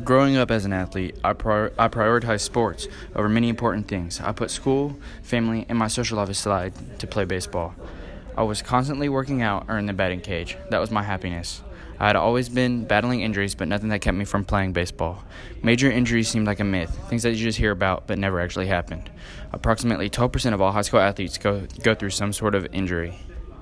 Growing up as an athlete, I prioritized sports over many important things. I put school, family, and my social life aside to play baseball. I was constantly working out or in the batting cage. That was my happiness. I had always been battling injuries, but nothing that kept me from playing baseball. Major injuries seemed like a myth, things that you just hear about but never actually happened. Approximately 12% of all high school athletes go through some sort of injury.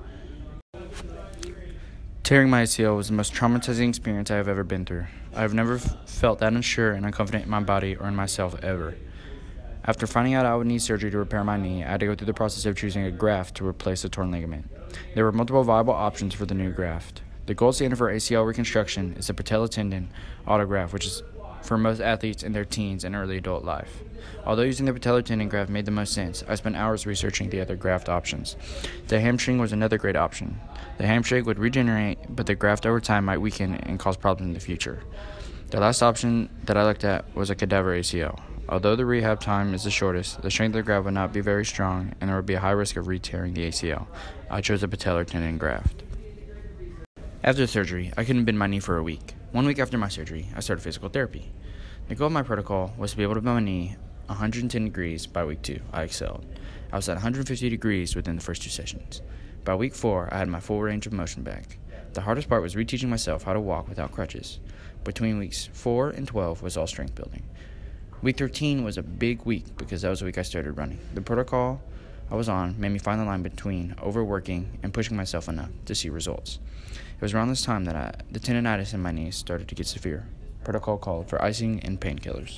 Tearing my ACL was the most traumatizing experience I have ever been through. I have never felt that unsure and unconfident in my body or in myself ever. After finding out I would need surgery to repair my knee, I had to go through the process of choosing a graft to replace a torn ligament. There were multiple viable options for the new graft. The gold standard for ACL reconstruction is the patella tendon autograft, which is for most athletes in their teens and early adult life. Although using the patellar tendon graft made the most sense, I spent hours researching the other graft options. The hamstring was another great option. The hamstring would regenerate, but the graft over time might weaken and cause problems in the future. The last option that I looked at was a cadaver ACL. Although the rehab time is the shortest, the strength of the graft would not be very strong, and there would be a high risk of re-tearing the ACL. I chose the patellar tendon graft. After the surgery, I couldn't bend my knee for a week. 1 week after my surgery, I started physical therapy. The goal of my protocol was to be able to bend my knee 110 degrees by week 2. I excelled. I was at 150 degrees within the first 2 sessions. By week 4, I had my full range of motion back. The hardest part was reteaching myself how to walk without crutches. Between weeks 4 and 12 was all strength building. Week 13 was a big week because that was the week I started running. The protocol I was on made me find the line between overworking and pushing myself enough to see results. It was around this time that the tendonitis in my knees started to get severe. Protocol called for icing and painkillers.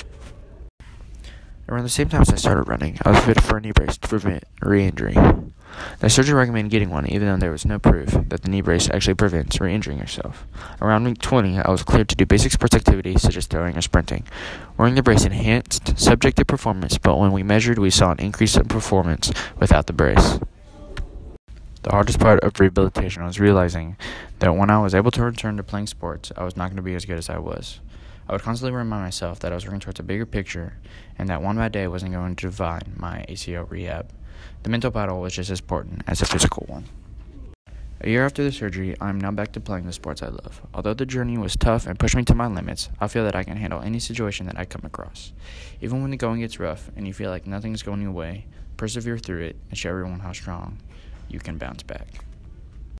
Around the same time as I started running, I was fitted for a knee brace to prevent re-injury. The surgeon recommended getting one even though there was no proof that the knee brace actually prevents re-injuring yourself. Around week 20, I was cleared to do basic sports activities such as throwing or sprinting. Wearing the brace enhanced subjective performance, but when we measured, we saw an increase in performance without the brace. The hardest part of rehabilitation was realizing that when I was able to return to playing sports, I was not going to be as good as I was. I would constantly remind myself that I was working towards a bigger picture and that one bad day wasn't going to define my ACL rehab. The mental battle was just as important as the physical one. A year after the surgery, I am now back to playing the sports I love. Although the journey was tough and pushed me to my limits, I feel that I can handle any situation that I come across. Even when the going gets rough and you feel like nothing's going your way, persevere through it and show everyone how strong you can bounce back.